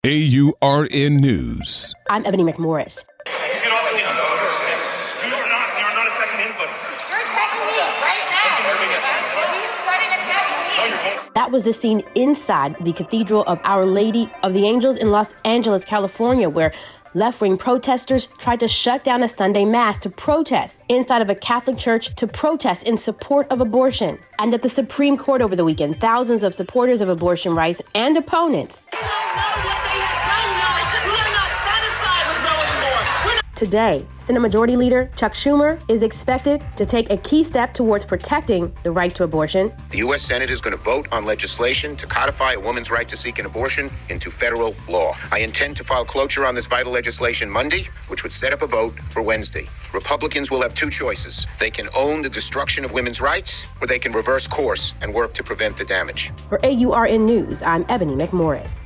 AURN News. I'm Ebony McMorris. Get off me. You're not attacking anybody. You're attacking me right now. He's starting attacking me. No, you won't. That was the scene inside the Cathedral of Our Lady of the Angels in Los Angeles, California, where left-wing protesters tried to shut down a Sunday mass to protest inside of a Catholic church to protest in support of abortion. And at the Supreme Court over the weekend, thousands of supporters of abortion rights and opponents Today, Senate Majority Leader Chuck Schumer is expected to take a key step towards protecting the right to abortion. The U.S. Senate is going to vote on legislation to codify a woman's right to seek an abortion into federal law. I intend to file cloture on this vital legislation Monday, which would set up a vote for Wednesday. Republicans will have two choices. They can own the destruction of women's rights, or they can reverse course and work to prevent the damage. For AURN News, I'm Ebony McMorris.